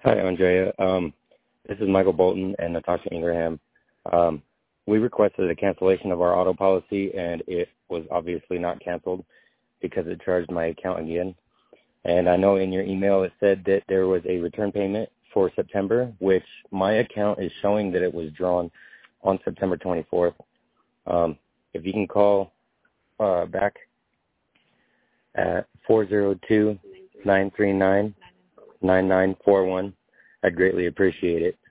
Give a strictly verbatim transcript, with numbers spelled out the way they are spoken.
Hi, Andrea. Um, this is Michael Bolton and Natasha Ingraham. Um, we requested a cancellation of our auto policy, and it was obviously not canceled because it charged my account again. And I know in your email it said that there was a return payment for September, which my account is showing that it was drawn on September twenty-fourth. Um, if you can call uh, back at four zero two, nine three nine, nine nine four one, I'd greatly appreciate it.